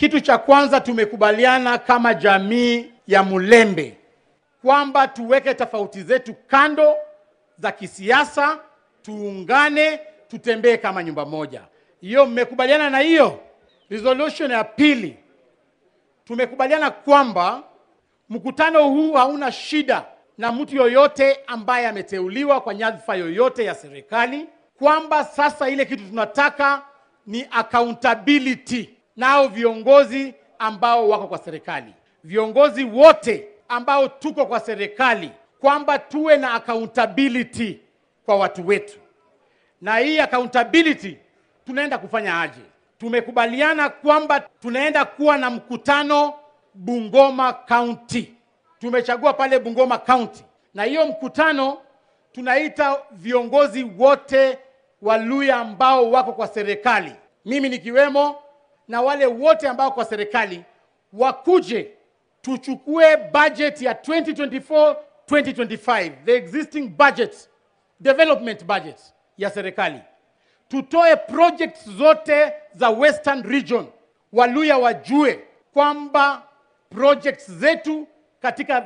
Kitu cha kwanza, tumekubaliana kama jamii ya Mulembe kwamba tuweke tofauti zetu kando za kisiasa, tuungane, tutembee kama nyumba moja. Hiyo mmekubaliana na hiyo? Resolution ya pili, tumekubaliana kwamba mkutano huu hauna shida na mtu yoyote ambaye ameteuliwa kwa nyadhifa yoyote ya serikali, kwamba sasa ile kitu tunataka ni accountability nao viongozi ambao wako kwa serikali. Viongozi wote ambao tuko kwa serikali, kwamba tuwe na accountability kwa watu wetu. Na hii accountability tunaenda kufanya aje? Tumekubaliana kwamba tunaenda kuwa na mkutano Bungoma County. Tumechagua pale Bungoma County. Na hiyo mkutano tunaita viongozi wote wa Luhya ambao wako kwa serikali, mimi nikiwemo, na wale wote ambao kwa serikali wakuje tuchukue budget ya 2024-2025, the existing budget, development budget ya serikali. Tutoe projects zote za Western Region, Waluhya wajue kwamba projects zetu katika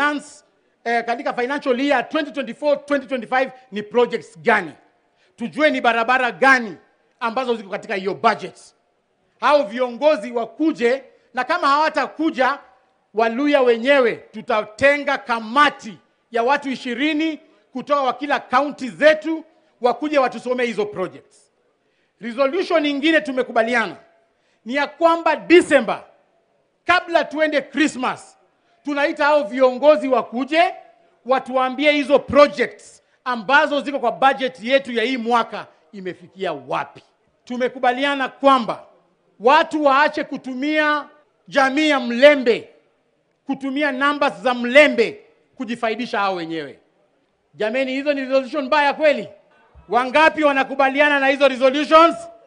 financial year 2024-2025 ni projects gani. Tujue ni barabara gani ambazo ziko katika hiyo budget. Hao viongozi wakuje, na kama hawatakuja Waluhya wenyewe, tutatenga kamati ya watu 20 kutoka wa kila county zetu, wakuje watusomee hizo projects. Resolution nyingine tumekubaliana ni ya kwamba December, kabla tuende Christmas, tunaita hao viongozi wakuje watuambie hizo projects ambazo ziko kwa budget yetu ya hii mwaka imefikia wapi. Tumekubaliana kwamba watu waache kutumia jamii ya Mlembe, kutumia numbers za Mlembe kujifaidisha hao wenyewe. Jameni, hizo ni resolution mbaya kweli? Wangapi wanakubaliana na hizo resolutions?